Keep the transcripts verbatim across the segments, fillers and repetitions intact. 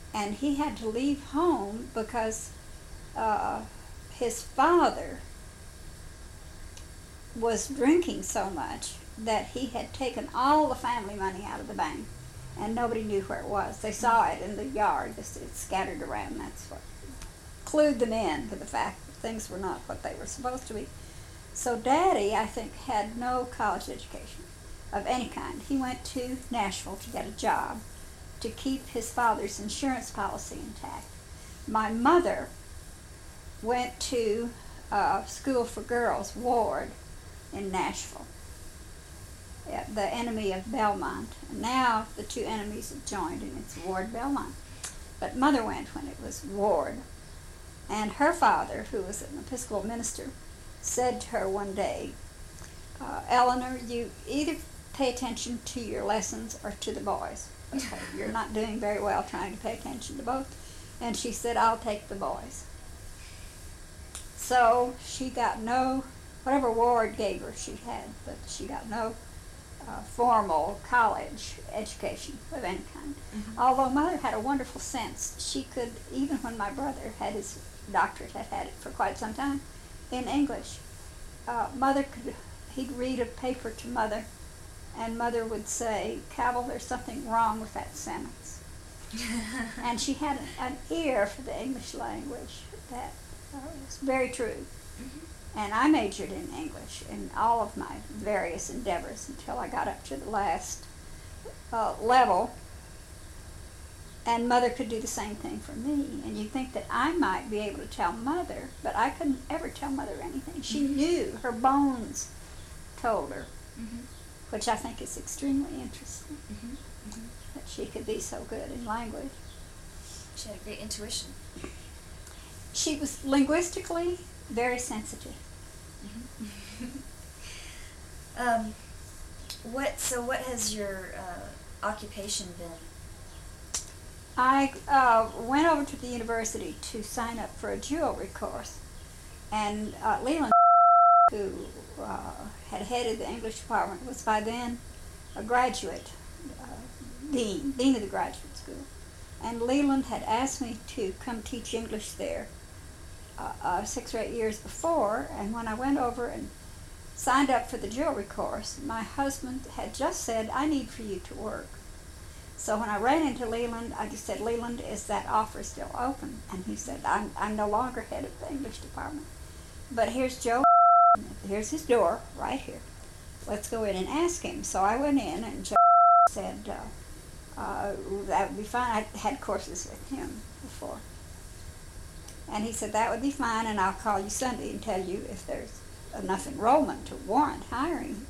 and he had to leave home because uh, his father was drinking so much that he had taken all the family money out of the bank, and nobody knew where it was. They saw it in the yard, it scattered around. That's what clued them in to the fact that things were not what they were supposed to be. So Daddy, I think, had no college education of any kind. He went to Nashville to get a job to keep his father's insurance policy intact. My mother went to uh, school for girls, Ward, in Nashville, the enemy of Belmont. And now the two enemies have joined, and it's Ward Belmont. But Mother went when it was Ward. And her father, who was an Episcopal minister, said to her one day, uh, Eleanor, you either pay attention to your lessons or to the boys. Okay, you're not doing very well trying to pay attention to both. And she said, I'll take the boys. So she got no, whatever Ward gave her she had, but she got no uh, formal college education of any kind. Mm-hmm. Although Mother had a wonderful sense. She could, even when my brother had his doctorate, had had it for quite some time, in English, uh, Mother could, he'd read a paper to Mother, and Mother would say, Cabell, there's something wrong with that sentence. And she had an, an ear for the English language that uh, was very true. Mm-hmm. And I majored in English in all of my various endeavors until I got up to the last uh, level. And Mother could do the same thing for me. And you'd think that I might be able to tell Mother, but I couldn't ever tell Mother anything. She mm-hmm. knew. Her bones told her. Mm-hmm. Which I think is extremely interesting, mm-hmm. Mm-hmm. that she could be so good in language. She had a great intuition. She was linguistically very sensitive. Mm-hmm. um, what? So, what has your uh, occupation been? I uh, went over to the university to sign up for a jewelry course, and uh, Leland, who uh, had headed the English department, was by then a graduate, uh, dean, dean of the graduate school. And Leland had asked me to come teach English there uh, uh, six or eight years before, and when I went over and signed up for the jewelry course, my husband had just said, I need for you to work. So when I ran into Leland, I just said, Leland, is that offer still open? And he said, I'm, I'm no longer head of the English department, but here's Joe. Here's his door, right here. Let's go in and ask him. So I went in, and Joe said, uh, uh, that would be fine. I had courses with him before. And he said, that would be fine, and I'll call you Sunday and tell you if there's enough enrollment to warrant hiring.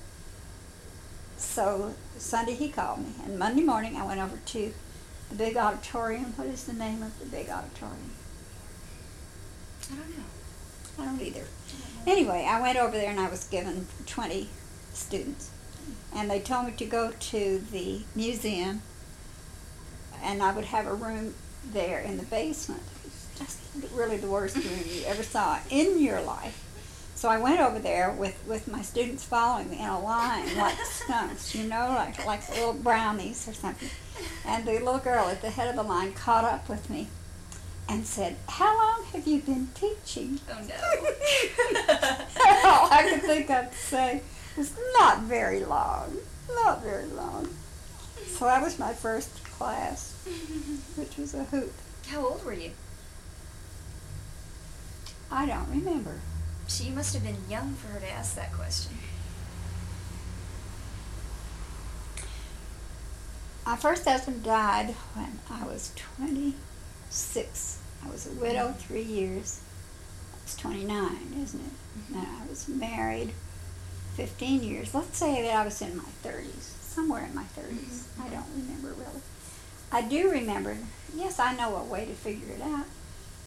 So Sunday he called me, and Monday morning I went over to the big auditorium. What is the name of the big auditorium? I don't know. I don't either. Anyway, I went over there and I was given twenty students. And they told me to go to the museum, and I would have a room there in the basement. Just really the worst room you ever saw in your life. So I went over there with, with my students following me in a line like skunks, you know, like, like little brownies or something. And the little girl at the head of the line caught up with me and said, how long have you been teaching? Oh, no. All I could think of to say was, not very long, not very long. So that was my first class, which was a hoot. How old were you? I don't remember. So you must have been young for her to ask that question. My first husband died when I was twenty-six. I was a widow three years. I was twenty-nine, isn't it? Mm-hmm. And I was married fifteen years. Let's say that I was in my thirties, somewhere in my thirties. Mm-hmm. I don't remember really. I do remember, yes, I know a way to figure it out.